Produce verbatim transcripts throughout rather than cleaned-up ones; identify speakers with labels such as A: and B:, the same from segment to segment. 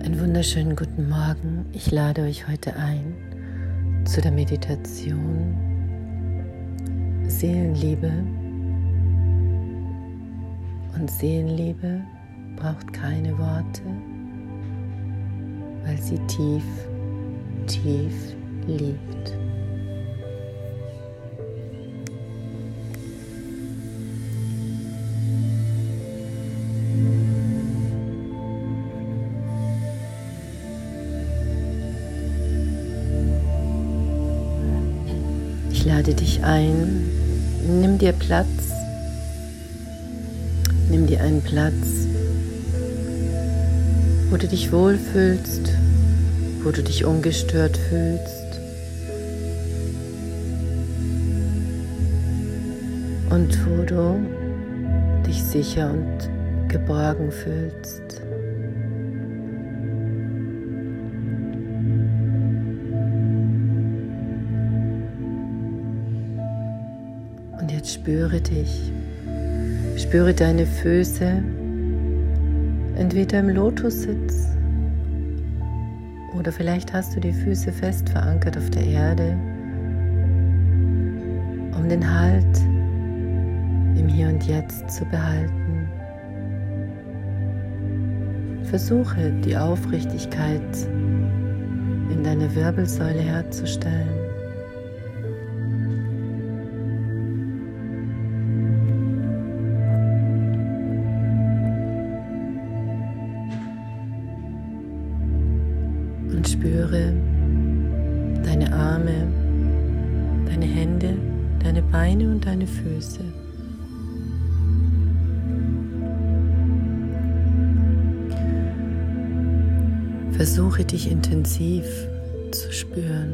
A: Einen wunderschönen guten Morgen. Ich lade euch heute ein zu der Meditation Seelenliebe. Und Seelenliebe braucht keine Worte, weil sie tief, tief liebt. Ich lade dich ein, nimm dir Platz, nimm dir einen Platz, wo du dich wohlfühlst, wo du dich ungestört fühlst und wo du dich sicher und geborgen fühlst. Und jetzt spüre dich, spüre deine Füße, entweder im Lotussitz oder vielleicht hast du die Füße fest verankert auf der Erde, um den Halt im Hier und Jetzt zu behalten. Versuche die Aufrichtigkeit in deiner Wirbelsäule herzustellen. Und spüre deine Arme, deine Hände, deine Beine und deine Füße. Versuche dich intensiv zu spüren.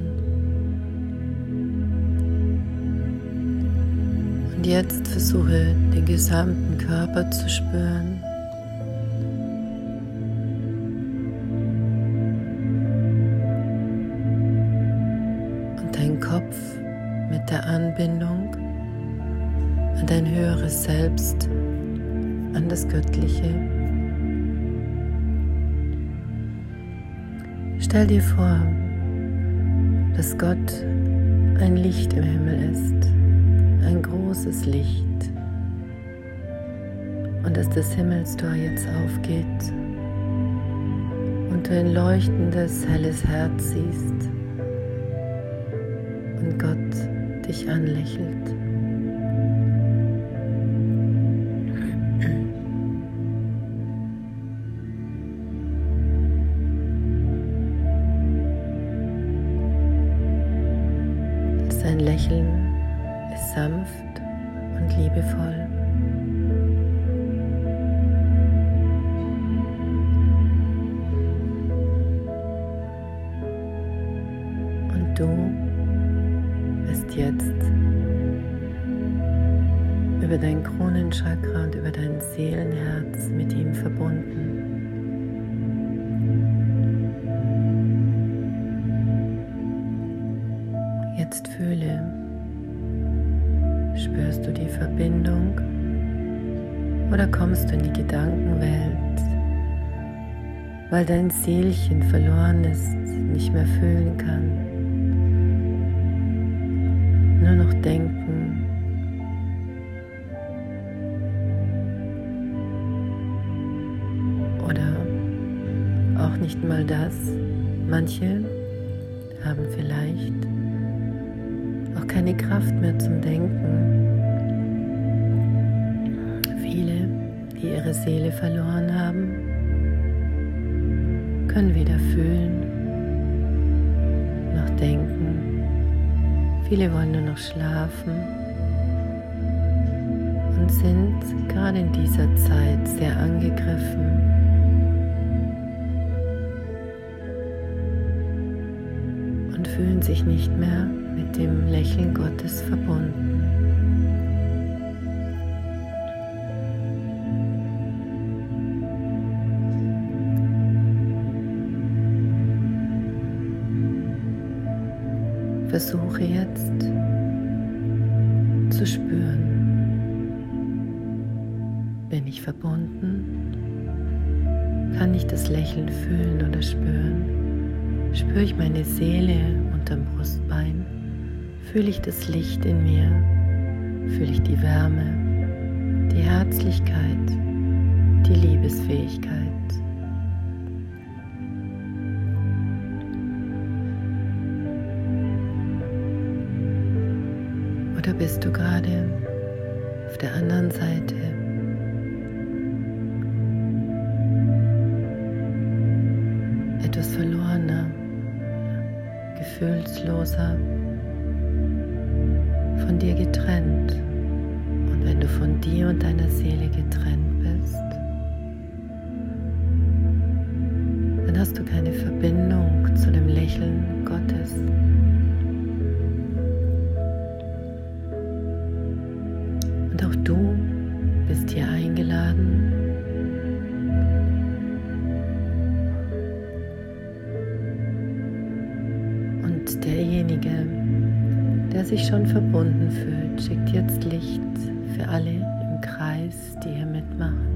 A: Und jetzt versuche den gesamten Körper zu spüren. Dein Kopf mit der Anbindung an dein höheres Selbst, an das Göttliche. Stell dir vor, dass Gott ein Licht im Himmel ist, ein großes Licht, und dass das Himmelstor jetzt aufgeht und du ein leuchtendes, helles Herz siehst. Und Gott dich anlächelt. Sein Lächeln ist sanft und liebevoll. Und du jetzt über dein Kronenchakra und über dein Seelenherz mit ihm verbunden. Jetzt fühle, spürst du die Verbindung oder kommst du in die Gedankenwelt, weil dein Seelchen verloren ist, nicht mehr fühlen kann. Nur noch denken. Oder auch nicht mal das. Manche haben vielleicht auch keine Kraft mehr zum Denken. Viele, die ihre Seele verloren haben, können weder fühlen noch denken. Viele wollen nur noch schlafen und sind gerade in dieser Zeit sehr angegriffen. Und fühlen sich nicht mehr mit dem Lächeln Gottes verbunden. Versuche jetzt zu spüren, bin ich verbunden Kann ich das Lächeln fühlen oder spüren? Spüre ich meine Seele unterm Brustbein? Fühle ich das Licht in mir? Fühle ich die Wärme, die Herzlichkeit, die Liebesfähigkeit? Oder bist du gerade auf der anderen Seite? Etwas verlorener, gefühlsloser, von dir getrennt. Und wenn du von dir und deiner Seele getrennt bist, dann hast du keine Verbindung zu dem Lächeln Gottes. Und auch du bist hier eingeladen, und derjenige, der sich schon verbunden fühlt, schickt jetzt Licht für alle im Kreis, die hier mitmachen.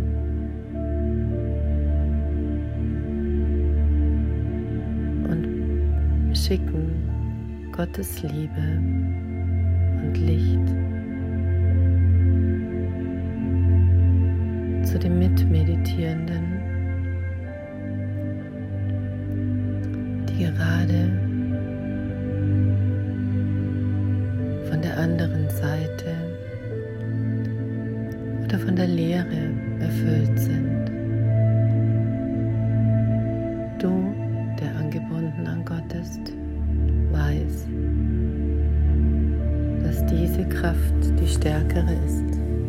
A: Und schicken Gottes Liebe und Licht zu dem Mitmeditierenden, die gerade von der anderen Seite oder von der Leere erfüllt sind. Du, der angebunden an Gott ist, weiß, dass diese Kraft die stärkere ist.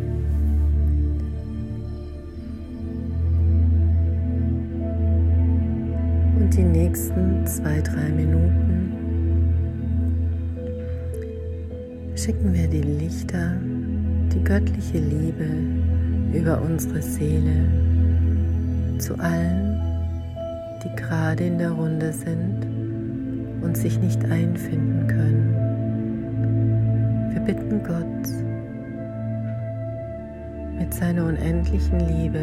A: Und die nächsten zwei, drei Minuten schicken wir die Lichter, die göttliche Liebe über unsere Seele zu allen, die gerade in der Runde sind und sich nicht einfinden können. Wir bitten Gott mit seiner unendlichen Liebe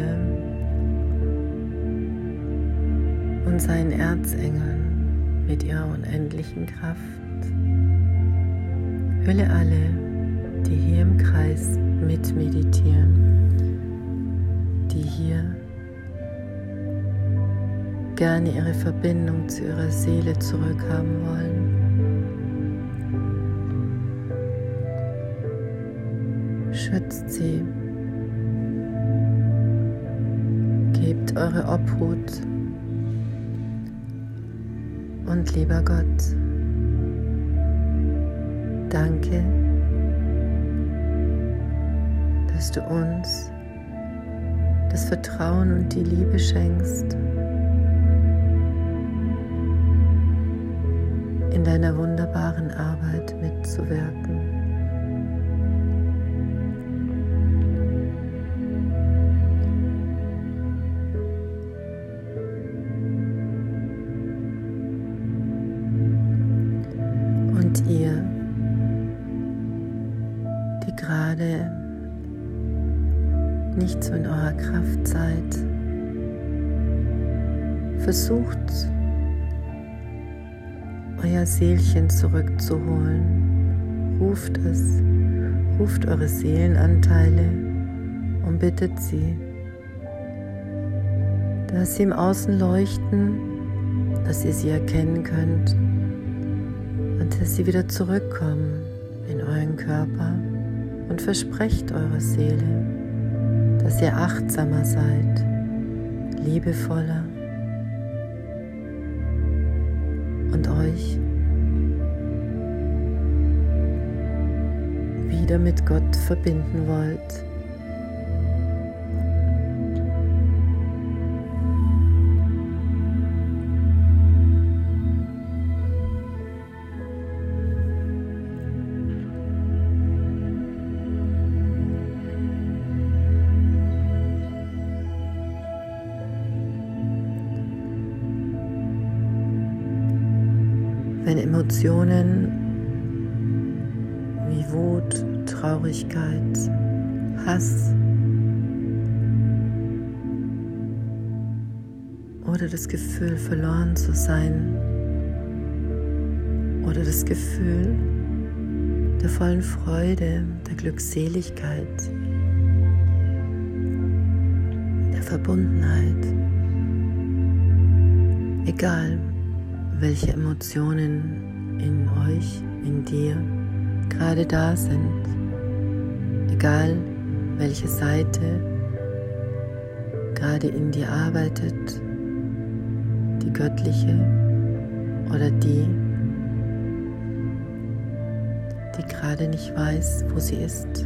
A: und seinen Erzengeln mit ihrer unendlichen Kraft, hülle alle, die hier im Kreis mitmeditieren, die hier gerne ihre Verbindung zu ihrer Seele zurückhaben wollen. Schützt sie, gebt eure Obhut, und lieber Gott, danke, dass du uns das Vertrauen und die Liebe schenkst, in deiner wunderbaren Arbeit mitzuwirken. Und ihr, die gerade nicht so in eurer Kraft seid, versucht, euer Seelchen zurückzuholen. Ruft es, ruft eure Seelenanteile und bittet sie, dass sie im Außen leuchten, dass ihr sie erkennen könnt und dass sie wieder zurückkommen in euren Körper, und versprecht eurer Seele, dass ihr achtsamer seid, liebevoller und euch wieder mit Gott verbinden wollt. Wenn Emotionen wie Wut, Traurigkeit, Hass oder das Gefühl, verloren zu sein, oder das Gefühl der vollen Freude, der Glückseligkeit, der Verbundenheit. Egal, welche Emotionen in euch, in dir gerade da sind, egal, welche Seite gerade in dir arbeitet, die göttliche oder die, die gerade nicht weiß, wo sie ist.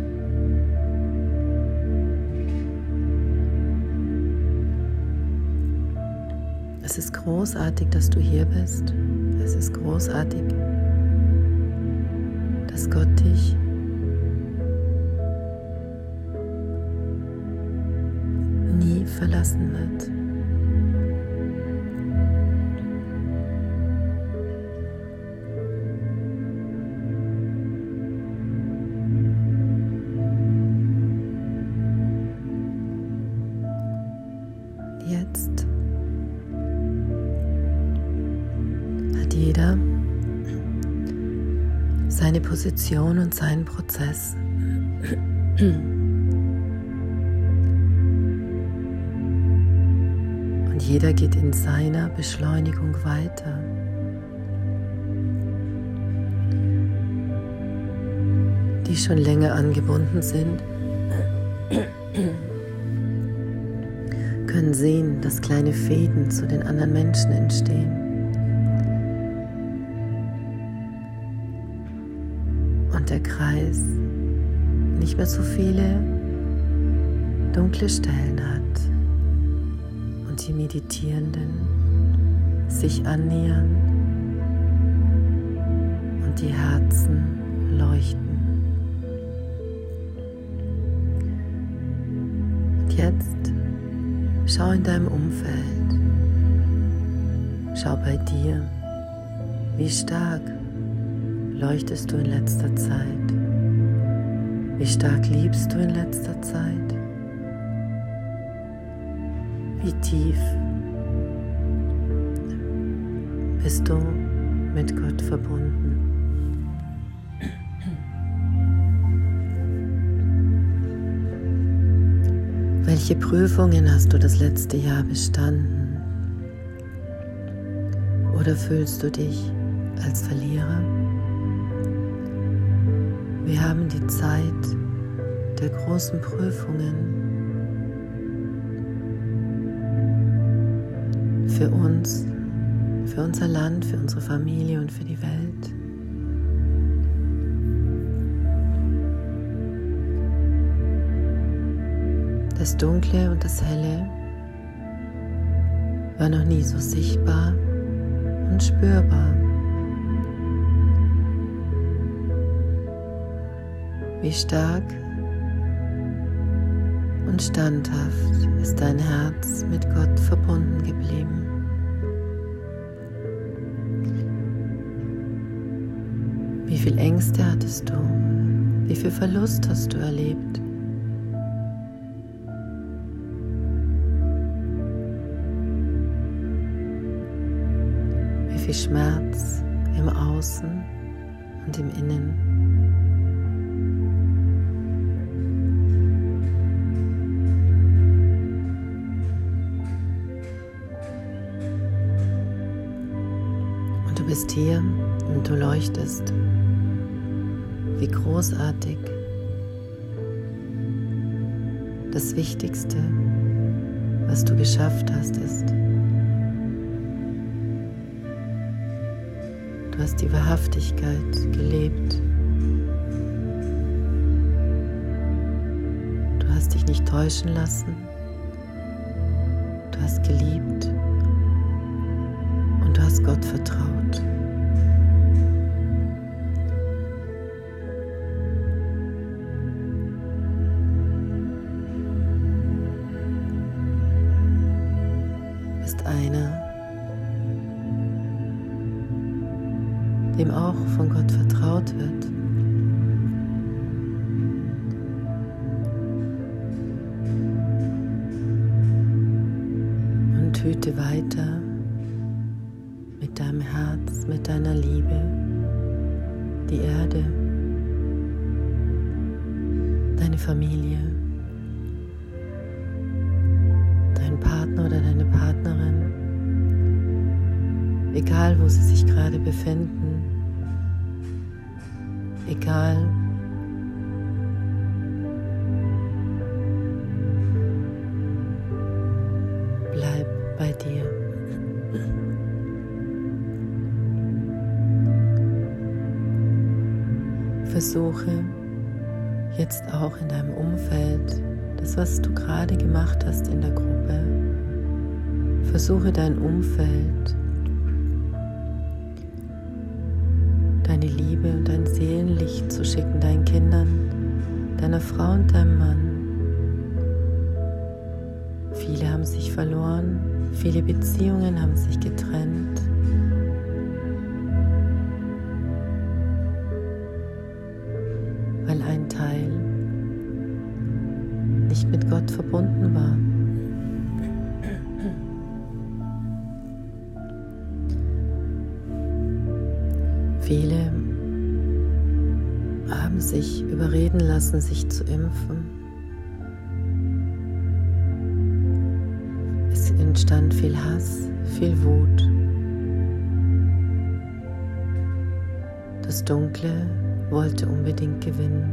A: Es ist großartig, dass du hier bist. Es ist großartig, dass Gott dich nie verlassen wird. Jetzt hat jeder seine Position und seinen Prozess. Und jeder geht in seiner Beschleunigung weiter. Die schon länger angebunden sind, können sehen, dass kleine Fäden zu den anderen Menschen entstehen. Und der Kreis nicht mehr so viele dunkle Stellen hat und die Meditierenden sich annähern und die Herzen leuchten. Und jetzt schau in deinem Umfeld, schau bei dir, wie stark leuchtest du in letzter Zeit, wie stark liebst du in letzter Zeit, wie tief bist du mit Gott verbunden. Welche Prüfungen hast du das letzte Jahr bestanden? Oder fühlst du dich als Verlierer? Wir haben die Zeit der großen Prüfungen für uns, für unser Land, für unsere Familie und für die Welt. Das Dunkle und das Helle war noch nie so sichtbar und spürbar. Wie stark und standhaft ist dein Herz mit Gott verbunden geblieben. Wie viel Ängste hattest du? Wie viel Verlust hast du erlebt? Wie viel Schmerz im Außen und im Innen? Und du bist hier und du leuchtest. Wie großartig. Das Wichtigste, was du geschafft hast, ist, du hast die Wahrhaftigkeit gelebt. Du hast dich nicht täuschen lassen. Du hast geliebt und du hast Gott vertraut. Du bist einer, dem auch von Gott vertraut wird. Und hüte weiter mit deinem Herz, mit deiner Liebe die Erde, deine Familie, deinen Partner oder deine Partnerin, egal wo sie sich gerade befinden, egal bleib bei dir. Versuche jetzt auch in deinem Umfeld, das, was du gerade gemacht hast in der Gruppe, versuche dein Umfeld, deine Liebe und dein Seelenlicht zu schicken, deinen Kindern, deiner Frau und deinem Mann. Viele haben sich verloren, viele Beziehungen haben sich getrennt. Weil ein Teil nicht mit Gott verbunden war. Viele haben sich überreden lassen, sich zu impfen. Es entstand viel Hass, viel Wut. Das Dunkle wollte unbedingt gewinnen.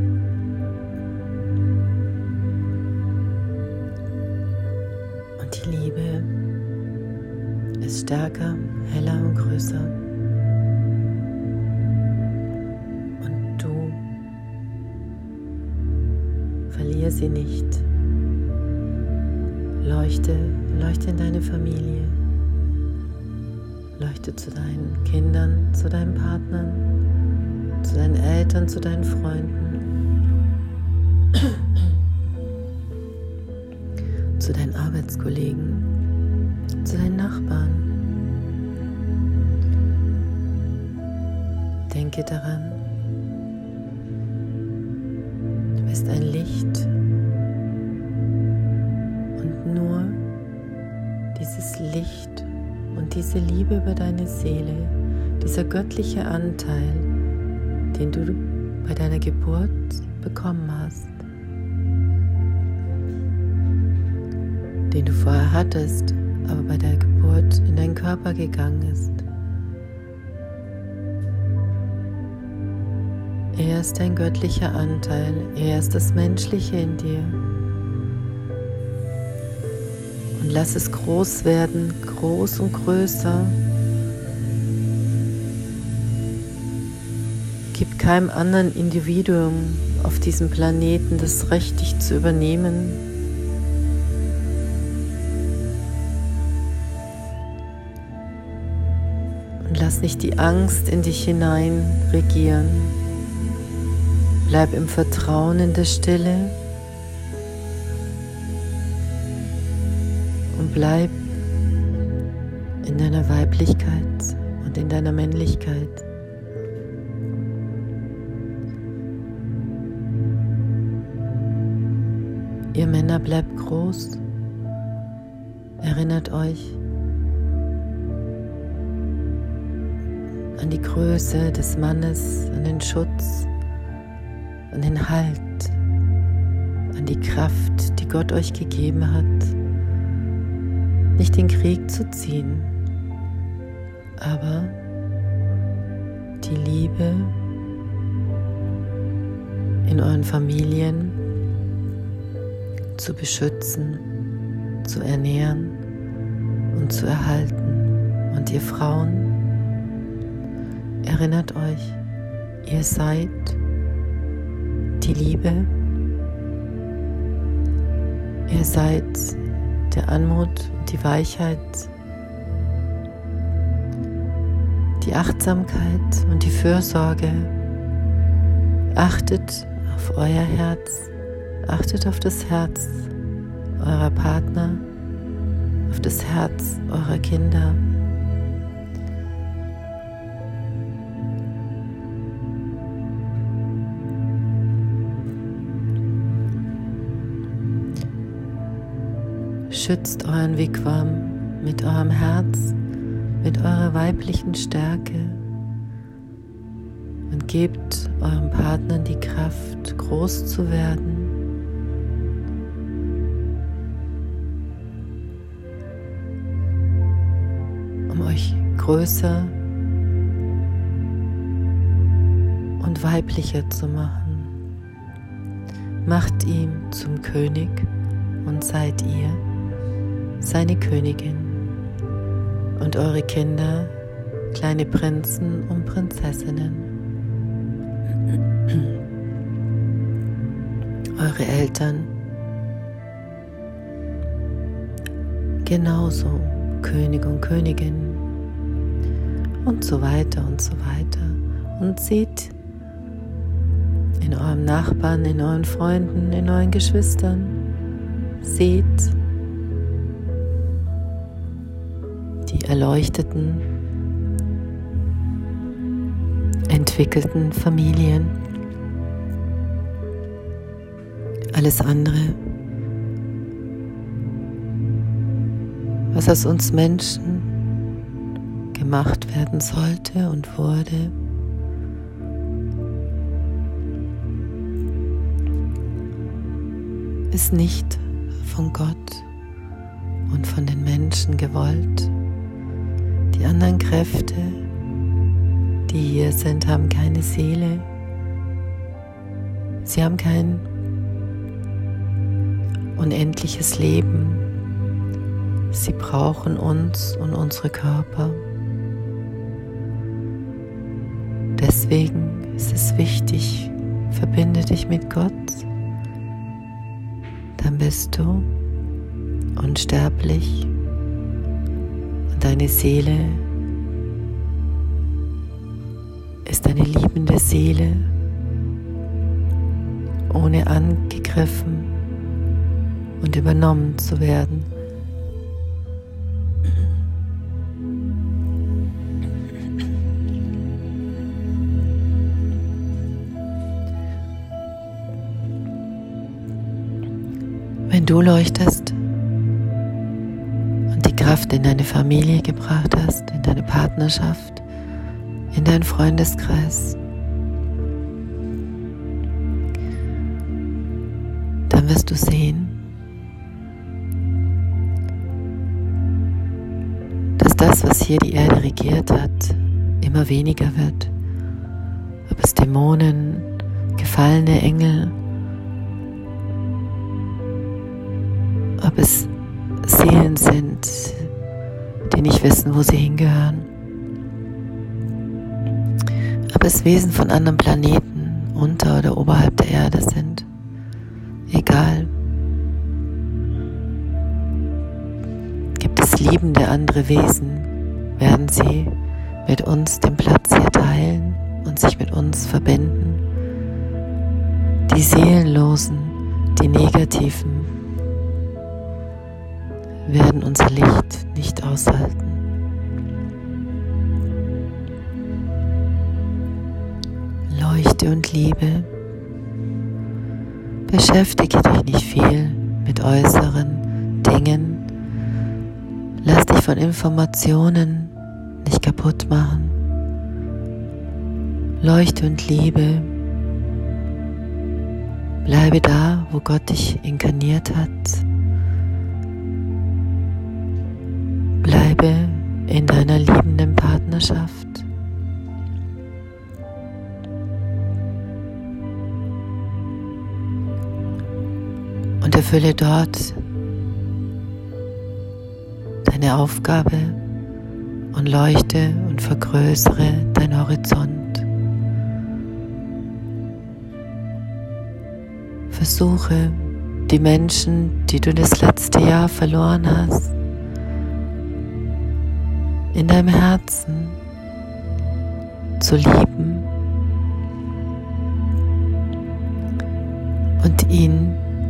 A: Und die Liebe ist stärker, heller und größer. Und du verliere sie nicht. Leuchte, leuchte in deine Familie. Leuchte zu deinen Kindern, zu deinen Partnern, zu deinen Eltern, zu deinen Freunden, zu deinen Arbeitskollegen, zu deinen Nachbarn. Denke daran, du bist ein Licht und nur dieses Licht und diese Liebe über deine Seele, dieser göttliche Anteil, den du bei deiner Geburt bekommen hast, den du vorher hattest, aber bei der Geburt in deinen Körper gegangen ist. Er ist dein göttlicher Anteil, er ist das Menschliche in dir. Und lass es groß werden, groß und größer. Gib keinem anderen Individuum auf diesem Planeten das Recht, dich zu übernehmen. Und lass nicht die Angst in dich hinein regieren. Bleib im Vertrauen in der Stille und bleib in deiner Weiblichkeit und in deiner Männlichkeit. Ihr Männer, bleibt groß, erinnert euch an die Größe des Mannes, an den Schutz, an den Halt, an die Kraft, die Gott euch gegeben hat, nicht den Krieg zu ziehen, aber die Liebe in euren Familien zu beschützen, zu ernähren und zu erhalten. Und ihr Frauen, erinnert euch, ihr seid die Liebe, ihr seid der Anmut, die Weichheit, die Achtsamkeit und die Fürsorge. Achtet auf euer Herz, achtet auf das Herz eurer Partner, auf das Herz eurer Kinder. Schützt euren Wigwam, mit eurem Herz, mit eurer weiblichen Stärke und gebt eurem Partner die Kraft, groß zu werden, um euch größer und weiblicher zu machen. Macht ihn zum König und seid ihr seine Königin und eure Kinder kleine Prinzen und Prinzessinnen. Eure Eltern genauso König und Königin und so weiter und so weiter. Und seht in eurem Nachbarn, in euren Freunden, in euren Geschwistern, seht die erleuchteten, entwickelten Familien. Alles andere, was aus uns Menschen gemacht werden sollte und wurde, ist nicht von Gott und von den Menschen gewollt. Die anderen Kräfte, die hier sind, haben keine Seele. Sie haben kein unendliches Leben. Sie brauchen uns und unsere Körper. Deswegen ist es wichtig, verbinde dich mit Gott. Dann bist du unsterblich und deine Seele ist eine liebende Seele, ohne angegriffen und übernommen zu werden. Wenn du leuchtest und die Kraft in deine Familie gebracht hast, in deine Partnerschaft, in deinen Freundeskreis, dann wirst du sehen, dass das, was hier die Erde regiert hat, immer weniger wird. Ob es Dämonen, gefallene Engel, ob es Seelen sind, die nicht wissen, wo sie hingehören, ob es Wesen von anderen Planeten unter oder oberhalb der Erde sind, egal. Gibt es liebende andere Wesen, werden sie mit uns den Platz hier teilen und sich mit uns verbinden. Die Seelenlosen, die Negativen, werden unser Licht nicht aushalten. Leuchte und Liebe. Beschäftige dich nicht viel mit äußeren Dingen. Lass dich von Informationen nicht kaputt machen. Leuchte und Liebe. Bleibe da, wo Gott dich inkarniert hat. Bleibe in deiner liebenden Partnerschaft. Und erfülle dort deine Aufgabe und leuchte und vergrößere deinen Horizont. Versuche, die Menschen, die du das letzte Jahr verloren hast, in deinem Herzen zu lieben und ihnen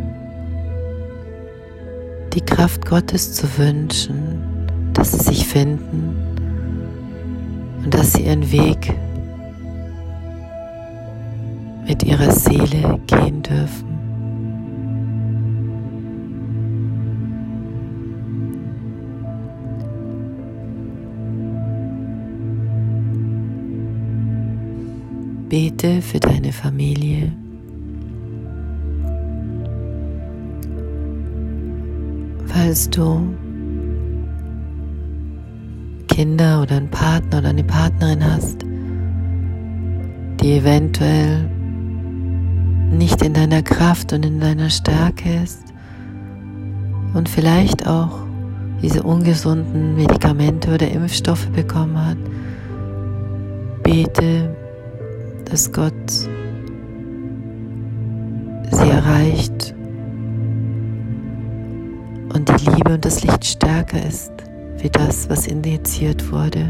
A: die Kraft Gottes zu wünschen, dass sie sich finden und dass sie ihren Weg mit ihrer Seele gehen dürfen. Bete für deine Familie. Falls du Kinder oder einen Partner oder eine Partnerin hast, die eventuell nicht in deiner Kraft und in deiner Stärke ist und vielleicht auch diese ungesunden Medikamente oder Impfstoffe bekommen hat, bete, dass Gott sie erreicht und die Liebe und das Licht stärker ist wie das, was injiziert wurde.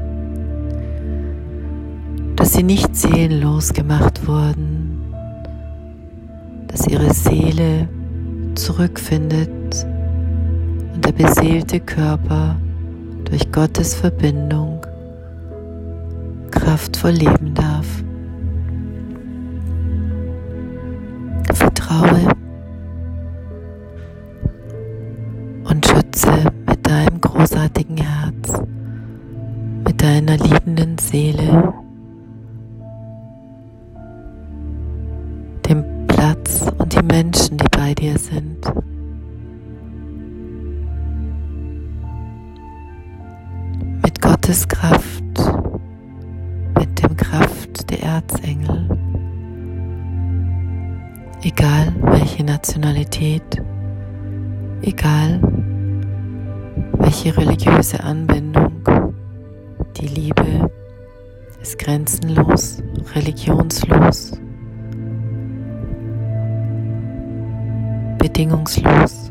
A: Dass sie nicht seelenlos gemacht wurden, dass ihre Seele zurückfindet und der beseelte Körper durch Gottes Verbindung kraftvoll leben darf. Vertraue und schütze mit deinem großartigen Herz, mit deiner liebenden Seele den Platz und die Menschen, die bei dir sind. Mit Gottes Kraft, mit dem Kraft der Erzengel, egal welche Nationalität, egal welche religiöse Anbindung, die Liebe ist grenzenlos, religionslos, bedingungslos.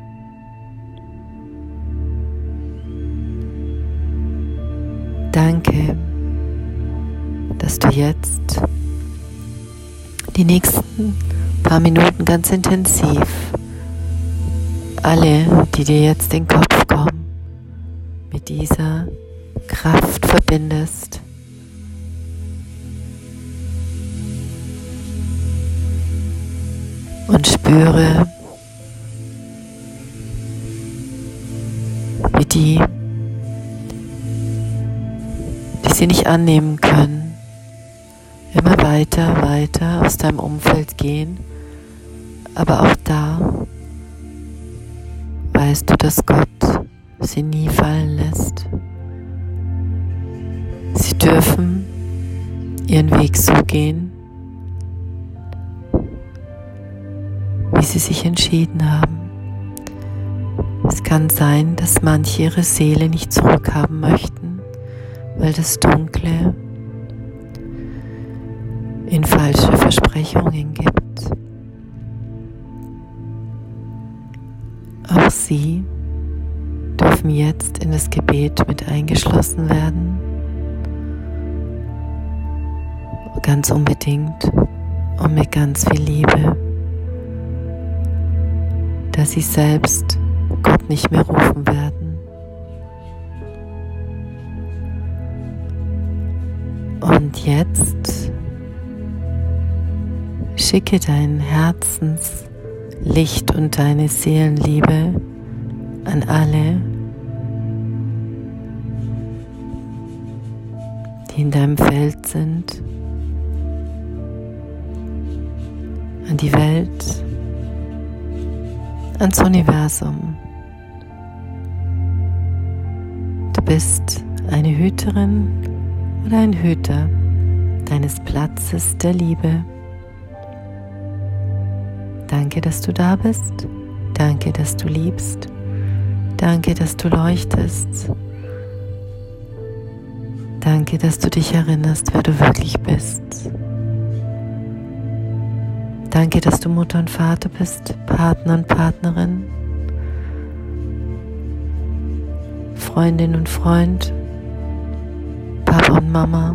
A: Danke, dass du jetzt die nächsten paar Minuten ganz intensiv alle, die dir jetzt in den Kopf kommen, mit dieser Kraft verbindest. Und spüre, wie die, die sie nicht annehmen können, immer weiter, weiter aus deinem Umfeld gehen, aber auch da weißt du, dass Gott sie nie fallen lässt. Sie dürfen ihren Weg so gehen, wie sie sich entschieden haben. Es kann sein, dass manche ihre Seele nicht zurückhaben möchten, weil das Dunkle ihnen falsche Versprechungen gibt. Auch sie dürfen jetzt in das Gebet mit eingeschlossen werden, ganz unbedingt und mit ganz viel Liebe, dass sie selbst Gott nicht mehr rufen werden. Und jetzt schicke dein Herzenslicht und deine Seelenliebe an alle, die in deinem Feld sind, an die Welt, ans Universum. Du bist eine Hüterin oder ein Hüter deines Platzes der Liebe. Danke, dass du da bist. Danke, dass du liebst. Danke, dass du leuchtest. Danke, dass du dich erinnerst, wer du wirklich bist. Danke, dass du Mutter und Vater bist, Partner und Partnerin, Freundin und Freund, Papa und Mama.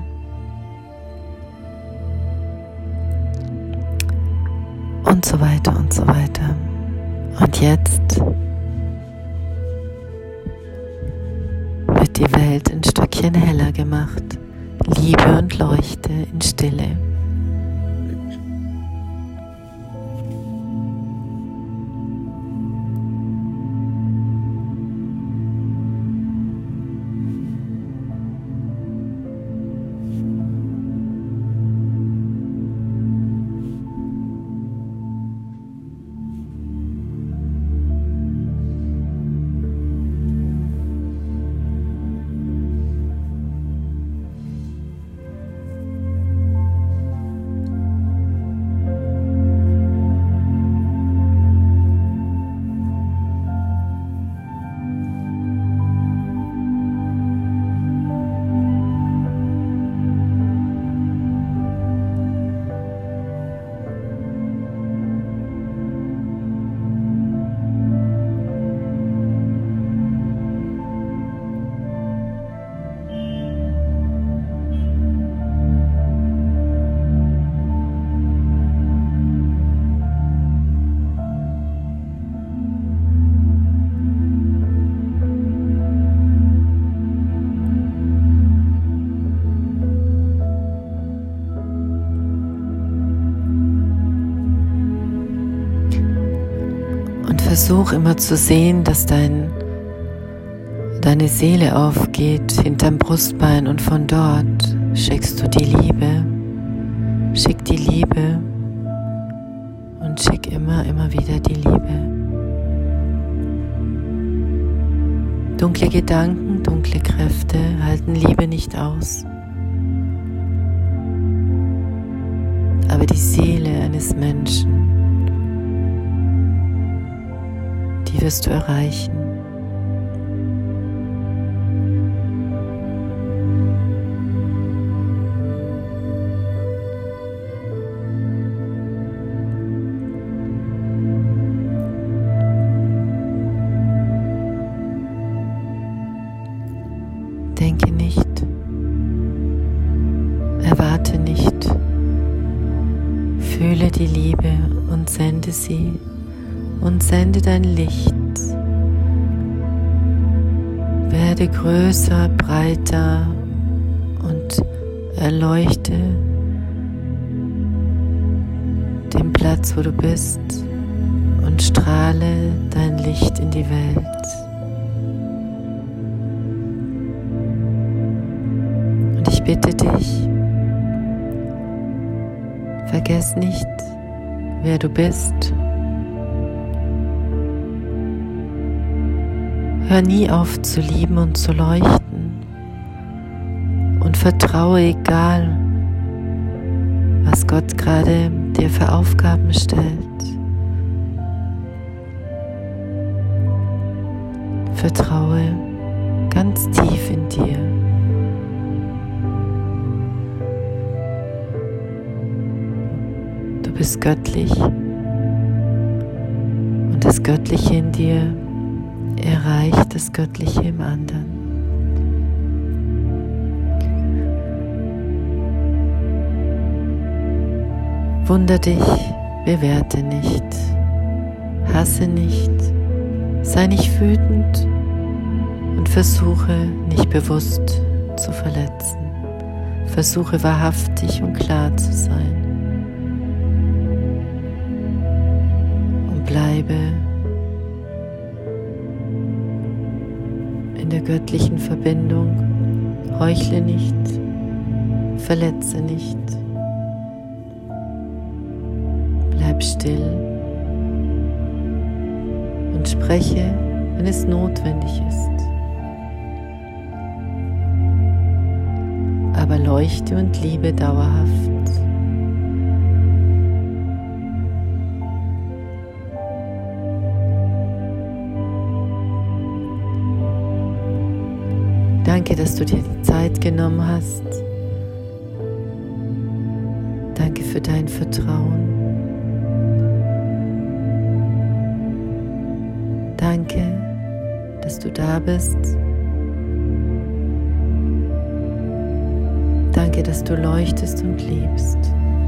A: Und so weiter und so weiter. Und jetzt wird die Welt ein Stückchen heller gemacht. Liebe und Leuchte in Stille. versuch immer zu sehen, dass dein, deine Seele aufgeht hinterm Brustbein und von dort schickst du die Liebe. Schick die Liebe und schick immer, immer wieder die Liebe. Dunkle Gedanken, dunkle Kräfte halten Liebe nicht aus. Aber die Seele eines Menschen, die wirst du erreichen. Denke nicht, erwarte nicht, fühle die Liebe und sende sie und sende dein Licht. Werde größer, breiter und erleuchte den Platz, wo du bist, und strahle dein Licht in die Welt. Ich bitte dich, vergiss nicht, wer du bist. Hör nie auf zu lieben und zu leuchten und vertraue, egal was Gott gerade dir für Aufgaben stellt. Vertraue ganz tief in dir. Du bist göttlich und das Göttliche in dir erreicht das Göttliche im anderen. Wunder dich, bewerte nicht, hasse nicht, sei nicht wütend und versuche nicht bewusst zu verletzen. Versuche wahrhaftig und klar zu sein. Bleibe in der göttlichen Verbindung, heuchle nicht, verletze nicht, bleib still und spreche, wenn es notwendig ist. Aber leuchte und liebe dauerhaft. Danke, dass du dir die Zeit genommen hast. Danke für dein Vertrauen. Danke, dass du da bist. Danke, dass du leuchtest und liebst.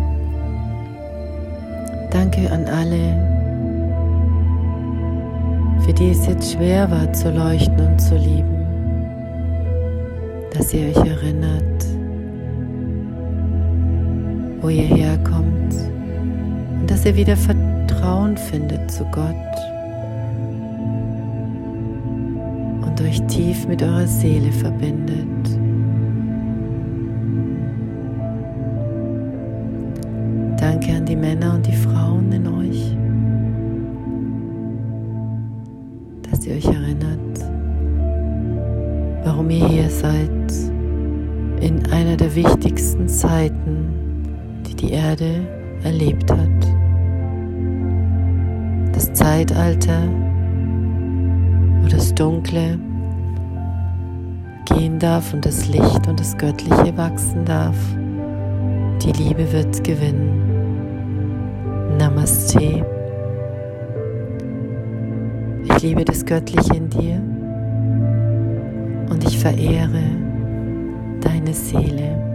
A: Danke an alle, für die es jetzt schwer war zu leuchten und zu lieben. Dass ihr euch erinnert, wo ihr herkommt und dass ihr wieder Vertrauen findet zu Gott und euch tief mit eurer Seele verbindet. Danke an die Männer und die Frauen in euch, dass ihr euch erinnert, warum ihr hier seid, in einer der wichtigsten Zeiten, die die Erde erlebt hat. Das Zeitalter, wo das Dunkle gehen darf und das Licht und das Göttliche wachsen darf. Die Liebe wird gewinnen. Namaste. Ich liebe das Göttliche in dir und ich verehre deine Seele.